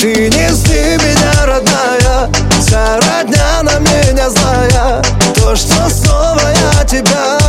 принеси меня, родная. Вся родня на меня злая, то, что снова я тебя